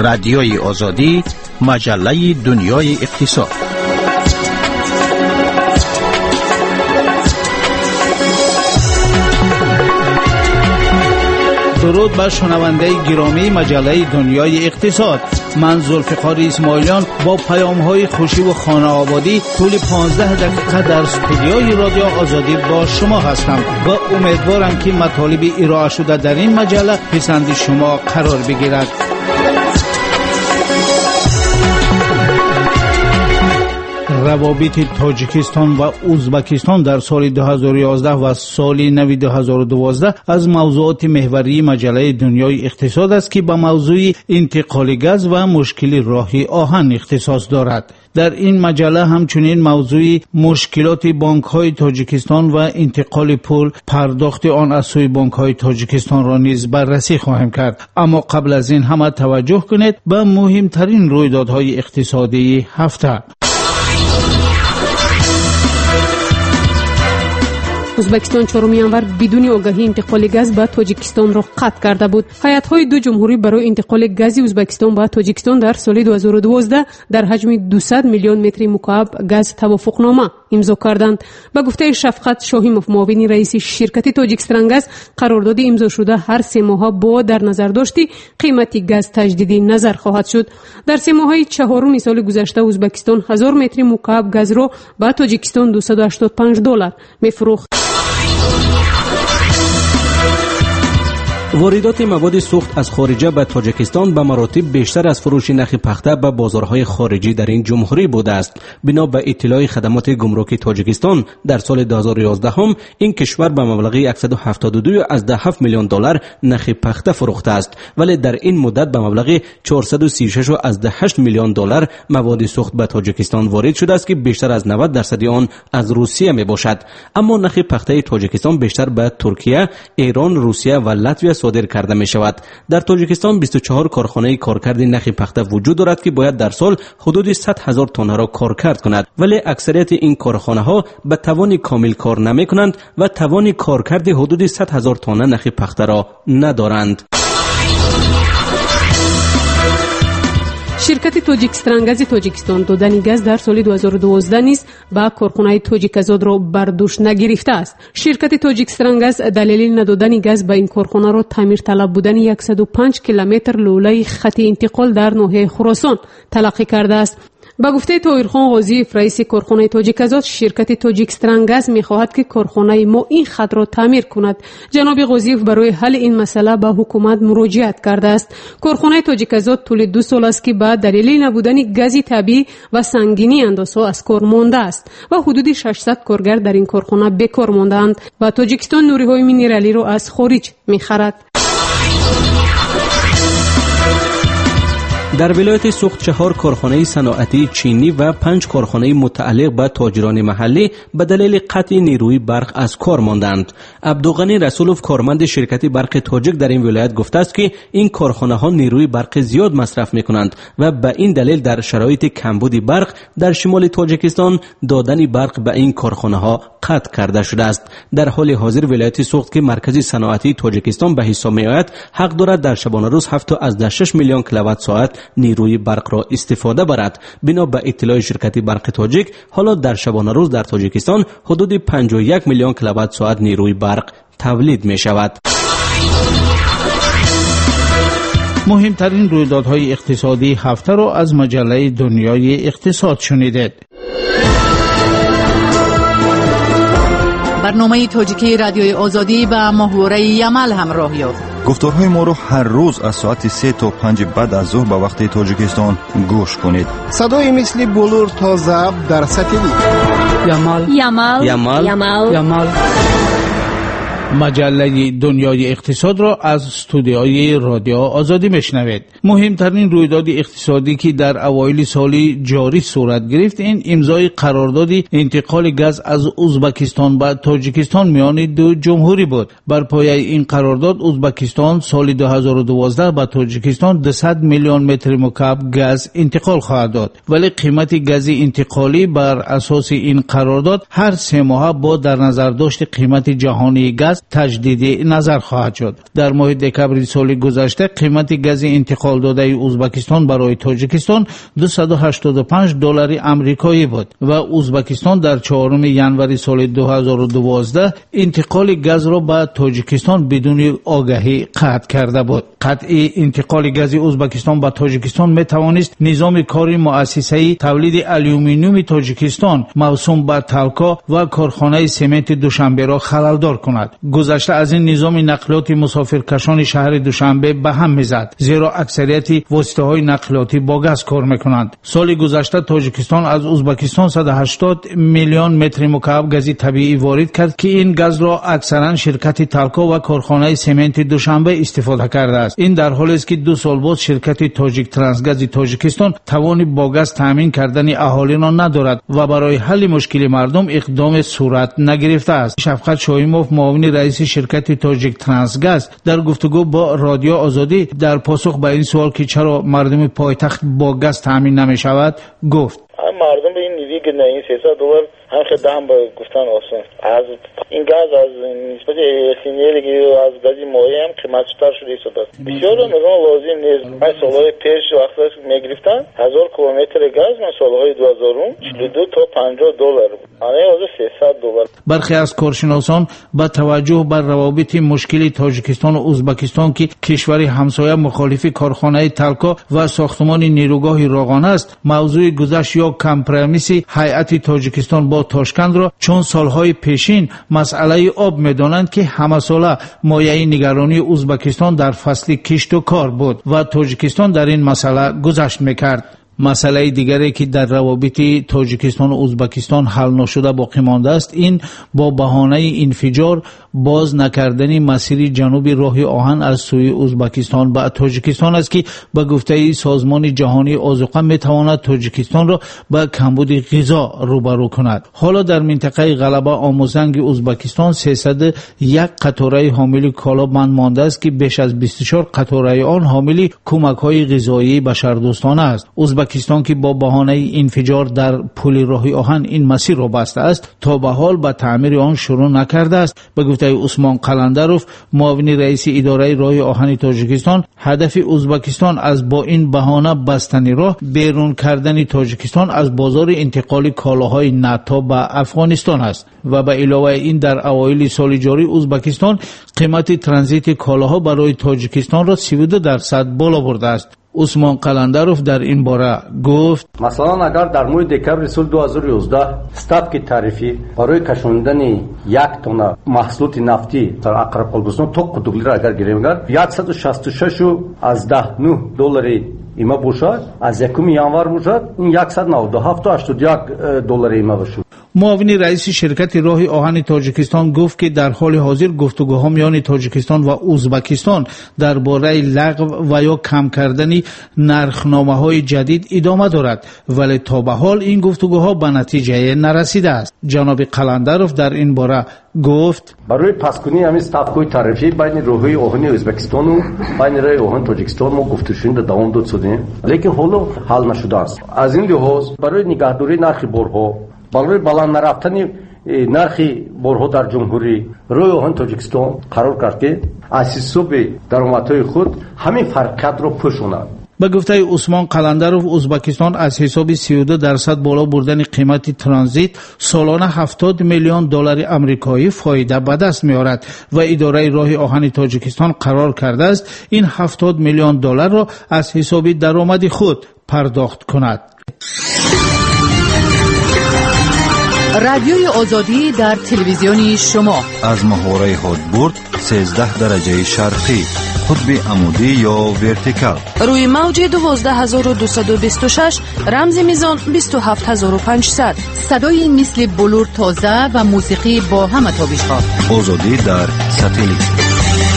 رادیوی آزادی، مجله دنیای اقتصاد. درود بر شنونده گرامی مجله دنیای اقتصاد. من ذوالفقار اسماعیلیان با پیام‌های خوشی و خانه آبادی طول 15 دقیقه در استودیوی رادیو آزادی با شما هستم و امیدوارم که مطالب ارائه شده در این مجله پسند شما قرار بگیرد. روابط تاجیکستان و ازبکستان در سال 2011 و سال نو 2012 از موضوعات محوری مجله دنیای اقتصاد است که به موضوع انتقال گاز و مشکل راه آهن اختصاص دارد. در این مجله همچنین موضوع مشکلات بانک‌های تاجیکستان و انتقال پول پرداخت آن از سوی بانک‌های تاجیکستان را نیز بررسی خواهیم کرد. اما قبل از این همه توجه کنید به مهمترین رویدادهای اقتصادی هفته. ازبکستان 4 ینور بدون آگاهی انتقال گاز به تاجیکستان را قطع کرده بود. هیئت‌های دو جمهوری برای انتقال گاز ازبکستان به تاجیکستان در سال 2012 در حجم 200 میلیون متر مکعب گاز توافقنامه امضا کردند. به گفته شفقت شاهیموف معاون رئیس شرکت تاجیکسترانگاز، قرارداد امضا شده هر 3 ماه با در نظر داشتی قیمت گاز تجدید نظر خواهد شد. در 3 ماهه چهارم سال گذشته ازبکستان 1000 متر مکعب گاز را به تاجیکستان $285 می‌فروخت. واردات مواد سوخت از خارجه به تاجیکستان به مراتب بیشتر از فروش نخ پخته به بازارهای خارجی در این جمهوری بوده است. بنا به اطلاع خدمات گمرکی تاجیکستان در سال 2011 هم این کشور به مبلغ $172.7 میلیون نخ پخته فروخته است، ولی در این مدت به مبلغ $436.8 میلیون مواد سوخت به تاجیکستان وارد شده است که بیشتر از 90% آن از روسیه می باشد. اما نخ پخته تاجیکستان بیشتر به ترکیه، ایران، روسیه و لاتویه صادر کرده می شود. در تاجیکستان 24 کارخانه کارکرد نخ پخته وجود دارد که باید در سال حدود 100,000 تن را کارکرد کند، ولی اکثریت این کارخانه ها به توان کامل کار نمی کنند و توان کارکرد حدود 100,000 تن نخ پخته را ندارند. شرکت تاجیکسترانگاز تاجیکستان دادن گاز در سال 2012 نیز با کارخانه تاجیکازاد را بر دوش نگرفته است. شرکت تاجیکسترانگاز دلیل ندادن گاز به این کارخانه را تعمیر طلب بودن 105 کیلومتر لوله خط انتقال در ناحیه خراسان تلقی کرده است. با گفته طاهرخان غازیف رئیس کارخانه تاجیکازاد، شرکت تاجیکسترانگاز می‌خواهد که کارخانه ما این خط را تعمیر کند. جناب غازیف برای حل این مسئله به حکومت مراجعت کرده است. کارخانه تاجیکازاد طول 2 سال است که با دلیل نبودن گاز طبیعی و سنگینی اندازها از کار مانده است و حدود 600 کارگر در این کارخانه بیکار مانده‌اند و تاجیکستان نوری‌های مینرالی را از خارج می‌خرد. در ولایت سوخت 4 کارخانه صنعتی چینی و 5 کارخانه متعلق به تاجران محلی به دلیل قطع نیروی برق از کار ماندند. عبدالغنی رسولوف کارمند شرکت برق تاجیک در این ولایت گفته است که این کارخانه ها نیروی برق زیاد مصرف می کنند و به این دلیل در شرایط کمبود برق در شمال تاجیکستان دادن برق به این کارخانه ها قطع کرده شده است. در حال حاضر ولایت سوخت که مرکز صنعتی تاجیکستان به حساب می آید، حق دارد در شبانه روز 7.6 میلیون کیلووات ساعت نیروی برق را استفاده برد. بنا به اطلاع شرکت برق تاجیک، حالا در شبانه روز در تاجیکستان حدود 51 میلیون کیلووات ساعت نیروی برق تولید می شود. مهمترین رویدادهای اقتصادی هفته را از مجله دنیای اقتصاد شنیدید. برنامه تاجیکی رادیوی آزادی به محوره یمل همراه یافت. گفتارهای ما را هر روز از ساعت 3 تا 5 بعد از ظهر به وقت تاجیکستان گوش کنید. صدای مثل بلور تا ضبط در ساتلیت. یمل. مجله دنیای اقتصاد را از استودیوی رادیو آزادی میشنوید. مهمترین رویداد اقتصادی که در اوایل سال جاری صورت گرفت این امضای قرارداد انتقال گاز از ازبکستان به تاجیکستان میان دو جمهوری بود. بر پایه این قرارداد ازبکستان سال 2012 به تاجیکستان 200 میلیون متر مکعب گاز انتقال خواهد داد، ولی قیمت گاز انتقالی بر اساس این قرارداد هر 3 ماه با در نظر داشت قیمت جهانی گاز تجدید نظر خواهد شد. در ماه دکمبر سال گذشته قیمت گاز انتقال داده ازبکستان برای تاجیکستان $285 آمریکایی بود و ازبکستان در 4 ژانویه سال 2012 انتقال گاز را به تاجیکستان بدون آگاهی قطع کرده بود. قطع انتقال گاز ازبکستان به تاجیکستان می توانست نظام کاری مؤسسه تولید آلومینیوم تاجیکستان موسوم به تالکا و کارخانه سمنت دوشنبه را خللدار کند. گذشته از این نظام نقلیات مسافرکشان شهر دوشنبه به هم میزد، زیرا اکثریت واسطه‌های نقلیاتی با گاز کار میکنند. سال گذشته تاجیکستان از ازبکستان 180 میلیون متر مکعب گاز طبیعی وارد کرد که این گاز را اکثرا شرکت تالکا و کارخانه سمنت دوشنبه استفاده کرده است. این در حالی است که 2 سال بعد شرکت تاجیک ترانسگاز تاجیکستان توان با گاز تامین کردن اهالی را ندارد و برای حل مشکل مردم اقدام صورت نگرفته است. شفقت شایموف، معاون رئیس شرکت تاجیک ترانسگاز، در گفتگو با رادیو آزادی در پاسخ به این سوال که چرا مردم پایتخت با گاز تامین نمی شود گفت: مردم به این نیروی که نه این $300 هم خدام با گفتن آسان از این گاز از نسبت احتمالی که از گازی مایع هم قیمت‌تر شده است. بسیار نظام لازم نیست. من سالهای پیش وقتی میگرفتن 1000 کیلومتر گاز من سالهای 2042 تا $50 بود. الان از $300. برخی از کارشناسان با توجه بر روابط مشکلی تاجیکستان و ازبکستان که کشوری همسایه مخالف کارخانه تالکا و ساختمان نیروگاه راغان است، موضوع گذشت یا کمپرمیس هیئت تاجیکستان با تاشکند را چون سالهای پیشین مسئله آب می‌دانند که همه ساله مایه نگرانی ازبکستان در فصل کشت و کار بود و تاجیکستان در این مسئله گذشت می‌کرد. مسئله دیگری که در روابط تاجیکستان و ازبکستان حل نشده باقی مانده است، این با بهانه انفجار باز نکردن مسیر جنوبی راه آهن از سوی ازبکستان به تاجیکستان است که به گفته سازمان جهانی آذوقه میتواند تاجیکستان را به کمبود غذا روبرو کند. حالا در منطقه غلبه آموزنگ ازبکستان 301 قطاره حامل کالا بند مانده است که بیش از 24 قطاره آن حامل کمک‌های غذایی بشردوستانه است. ازبکستان که با بهانه انفجار در پل راه آهن این مسیر را بسته است، تا به حال به تعمیر آن شروع نکرده است. به گفته عثمان قلندروف، معاون رئیس اداره راه آهن تاجیکستان، هدف ازبکستان از با این بهانه بستن راه بیرون کردن تاجیکستان از بازار انتقال کالاهای نفت به افغانستان است و به علاوه این در اوایل سال جاری ازبکستان قیمت ترانزیت کالاها برای تاجیکستان را 32% بالا برده است. عثمان قلندروف در این باره گفت: مثلا اگر در ماه دکمبر سال 2011 ستافک تعرفی برای کشاندن 1 تن محصولات نفتی در اقربالگوزان تا قدوگلی را اگر گیریم 166.9 دلار ایما باشد، از 1 ژانویه باشد این 197.81 دلار ایما باشد. معاون رئیس شرکت راه آهن تاجیکستان گفت که در حال حاضر گفتگوها میان تاجیکستان و ازبکستان درباره لغو و یا کم کردن نرخنامه‌های جدید ادامه دارد، ولی تا به حال این گفتگوها به نتیجه نرسیده است. جناب قلندروف در این باره گفت: برای پس‌کنی همین ستافک‌های تعرفی بین راه‌های آهن ازبکستان و بین راه آهن تاجیکستان ما گفتگوشون دوام داد شدیم، لیکن حالا حل نشده است. از این لحاظ برای نگهداری نرخ بارها، برای بالا نرفتن نرخ بارها در جمهوری راه آهن تاجیکستان قرار کرد که از حساب درآمدهای خود همین فرقیت را پوشاند. به گفته عثمان قلندروف، ازبکستان از حساب 32% بالا بردن قیمت ترانزیت سالانه $70 میلیون آمریکایی فایده به دست می‌آورد و اداره راه آهن تاجیکستان قرار کرده است این $70 میلیون را از حساب درآمد خود پرداخت کند. رادیوی آزادی در تلویزیون شما از محوره هادبورد 13 درجه شرقی، قطب عمودی یا ورتیکال، روی موج 12226 رمز میزان 27500. صدای مثل بلور تازه و موسیقی با همه تابش‌ها. آزادی در ساتلیت.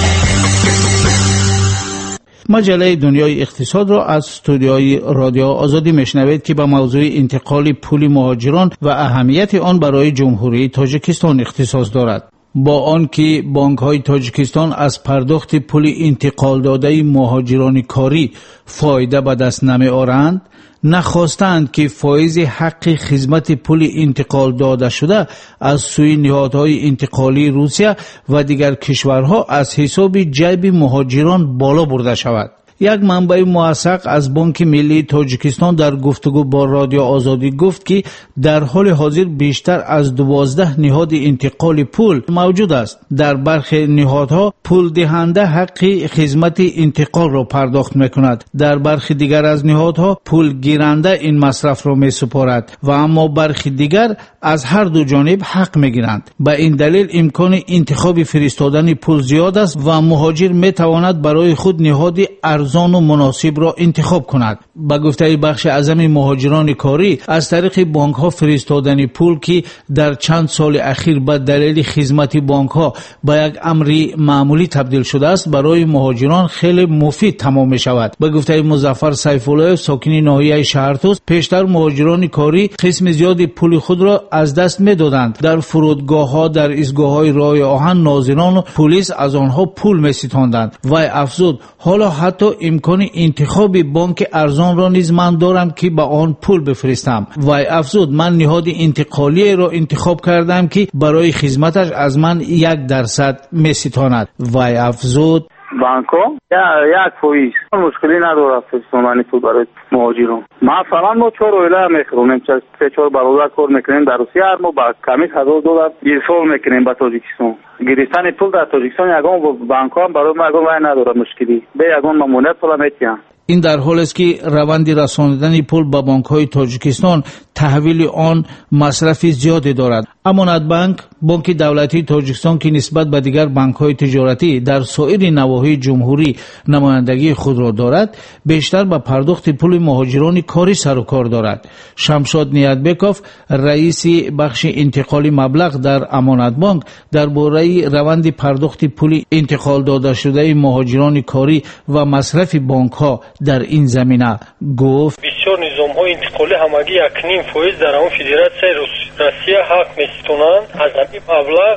مجله دنیای اقتصاد را از استودیوی رادیو آزادی میشنوید که به موضوع انتقال پول مهاجران و اهمیت آن برای جمهوری تاجیکستان اختصاص دارد. با آنکه بانک‌های تاجیکستان از پرداخت پول انتقال داده مهاجران کاری فایده به دست نمی‌آورند، نخواستند که فایز حق خدمت پول انتقال داده شده از سوی نهادهای انتقالی روسیه و دیگر کشورها از حساب جیب مهاجران بالا برده شود. یک منبع موثق از بانک ملی تاجیکستان در گفتگو با رادیو آزادی گفت که در حال حاضر بیشتر از 12 نهاد انتقال پول موجود است. در برخی نهادها پول دهنده حق خدمت انتقال را پرداخت میکند، در برخی دیگر از نهادها پول گیرنده این مصرف را میسپارد و اما برخی دیگر از هر دو جانب حق میگیرند. به این دلیل امکان انتخاب فرستادن پول زیاد است و مهاجر میتواند برای خود نهاد ارزان و مناسب را انتخاب کند. به گفته بخش اعظم مهاجران کاری، از طریق بانک ها فرستادن پول که در چند سال اخیر به دلیل خدمت بانک ها به یک امر معمولی تبدیل شده است، برای مهاجران خیلی مفید تمام می شود. به گفته مظفر سیف‌الله ساکن ناحیه شهرتوس، پیشتر مهاجران کاری قسم زیادی پول خود را از دست می دادند. در فرودگاه ها، در ایستگاه های راه آهن، ناظران و پلیس از آنها پول می ستاندند. و افزود حالا حتی امکان انتخاب بانک ارزان را نیز من دارم که به آن پول بفرستم. و افزود من نهاد انتقالی را انتخاب کردم که برای خدمتش از من 1% می ستاند. و افزود بانکو یک فویز مشکلی نداره فرستادن پول برای مهاجران. مثلا ما 4 اویله میخرونیم، 3-4 برابر کار میکنیم در روسیه، هر ما با کمی $1000 ارسال میکنیم به تاجیکستان. گرفتن پول در تاجیکستان یگان بانک ها برای ما یگان وای نداره، مشکلی به یگان ممنوعیت پول میتیم. این در حالی است که روند رساندن پول به بانک‌های تاجیکستان تحویل آن مصرف زیادی دارد. امانت بانک دولتی تاجیکستان که نسبت به دیگر بانک‌های تجارتی در سایر نواحی جمهوری نمایندگی خود را دارد، بیشتر به پرداخت پول مهاجران کاری سر و کار دارد. شمشاد نیتبکوف، رئیس بخش انتقالی مبلغ در امانت بانک، درباره روند پرداخت پول انتقال داده شده مهاجران کاری و مصرف بانک‌ها در این زمینه گفت: بسیار نظام‌های انتقالی همگی 1.5% در اون فدراسیای روسیه حق می‌ستونن. از این مبلغ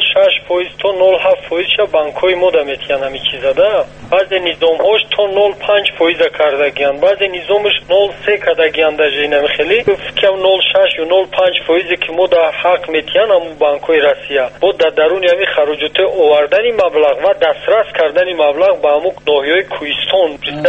0.6% تا 0.7% بانک‌های ما میتونن همین چیزا ده. بعضی نظام‌هاش تا 0.5% کردگیان، بعضی نظامش 0.3 کردگیان در جای خیلی فکر 0.6 یا 0.5% که ما در حق میتونن همون بانک‌های روسیه با در درون همین خراجات آوردن مبلغ و دسترس کردن مبلغ به همون ناحیه‌های کوهستان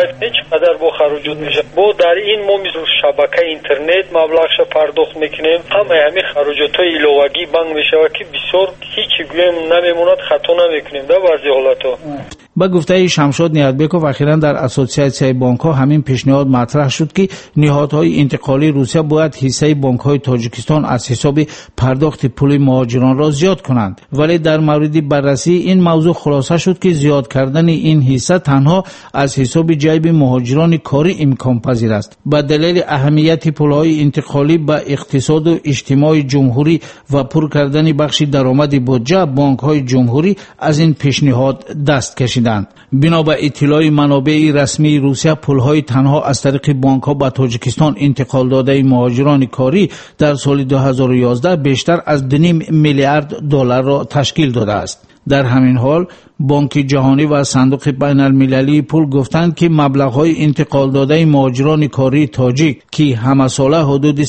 چقدر با خراجات میشه. با در این ما مثل شبکه اینترنت مبلغش پرداخت میکنیم، همین خراجات‌های ایلاوگی بانک میشه که بسیار هیچ گویم نمیموند، خطا نمیکنیم در بعضی حالت‌ها. با گفته شمشاد نیتبکوف، اخیراً در اسوسیاسیون بانک‌ها همین پیشنهاد مطرح شد که نهادهای انتقالی روسیه باید حصه بانک‌های تاجیکستان از حساب پرداخت پول مهاجران را زیاد کنند، ولی در مورد بررسی این موضوع خلاصه شد که زیاد کردن این حصه تنها از حساب جیب مهاجران کاری امکان پذیر است. به دلیل اهمیت پول‌های انتقالی به اقتصاد و اجتماع جمهوری و پر کردن بخش درآمد بودجه، بانک‌های جمهوری از این پیشنهاد دست کشیدند. بنا به اطلاع منابع رسمی روسیه، پول‌های تنها از طریق بانک‌ها به تاجیکستان انتقال داده مهاجران کاری در سال 2011 بیشتر از 2.5 میلیارد دلار را تشکیل داده است. در همین حال بانک جهانی و صندوق بین المللی پول گفتند که مبلغ‌های انتقال داده مهاجران کاری تاجیک که همه ساله حدود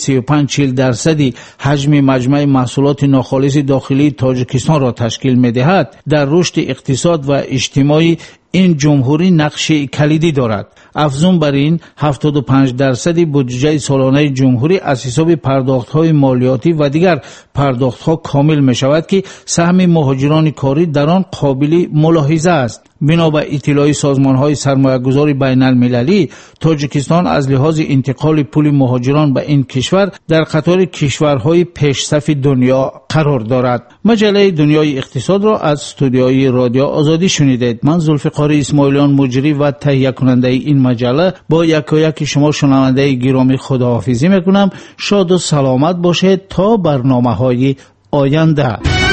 35-40% حجم مجموع محصولات ناخالص داخلی تاجیکستان را تشکیل می‌دهد، در رشد اقتصاد و اجتماعی این جمهوری نقش کلیدی دارد. افزون بر این 75% بودجه سالانه جمهوری از حساب پرداخت‌های مالیاتی و دیگر پرداخت‌ها کامل می‌شود که سهم مهاجران کاری در آن قابل ملاحظه است. بنا به اطلاع سازمان‌های سرمایه‌گذاری بین المللی، تاجیکستان از لحاظ انتقال پول مهاجران به این کشور در قطار کشورهای پیشصف دنیا قرار دارد. مجله دنیای اقتصاد را از استودیوی رادیو آزادی شنیدید. من ذوالفقار اسماعیلیان مجری و تهیه کننده این مجله با یکایک شما شنونده گرامی خداحافظی میکنم. شاد و سلامت باشید تا برنامه‌های آینده.